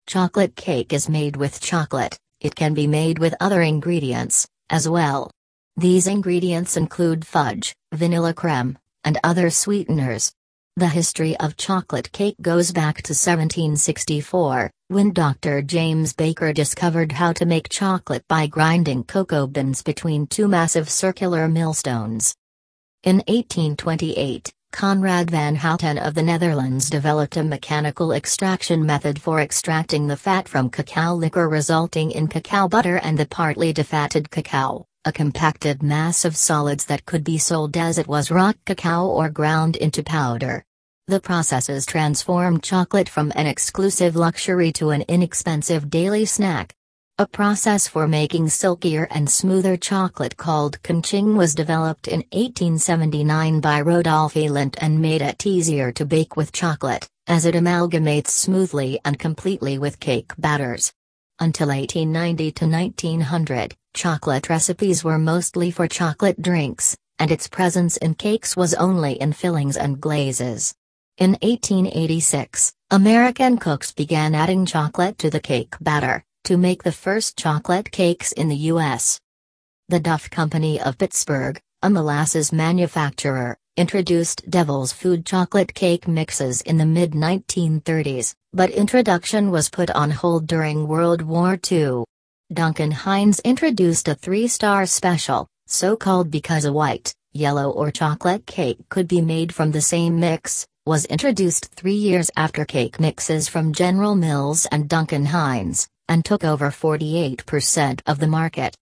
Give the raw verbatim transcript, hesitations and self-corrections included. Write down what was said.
Chocolate cake is made with chocolate. It can be made with other ingredients, as well. These ingredients include fudge, vanilla creme, and other sweeteners. The history of chocolate cake goes back to seventeen sixty-four, when Doctor James Baker discovered how to make chocolate by grinding cocoa beans between two massive circular millstones. In eighteen twenty-eight, Conrad van Houten of the Netherlands developed a mechanical extraction method for extracting the fat from cacao liquor, resulting in cacao butter and the partly defatted cacao, a compacted mass of solids that could be sold as it was raw cacao or ground into powder. The processes transformed chocolate from an exclusive luxury to an inexpensive daily snack. A process for making silkier and smoother chocolate called conching was developed in eighteen seventy-nine by Rodolphe Lindt and made it easier to bake with chocolate, as it amalgamates smoothly and completely with cake batters. Until eighteen ninety to nineteen hundred, chocolate recipes were mostly for chocolate drinks, and its presence in cakes was only in fillings and glazes. In eighteen eighty-six, American cooks began adding chocolate to the cake batter, to make the first chocolate cakes in the U S The Duff Company of Pittsburgh, a molasses manufacturer, introduced Devil's Food chocolate cake mixes in the mid nineteen thirties, but introduction was put on hold during World War Two. Duncan Hines introduced a three-star special, so called because a white, yellow or chocolate cake could be made from the same mix, was introduced three years after cake mixes from General Mills and Duncan Hines, and took over forty-eight percent of the market.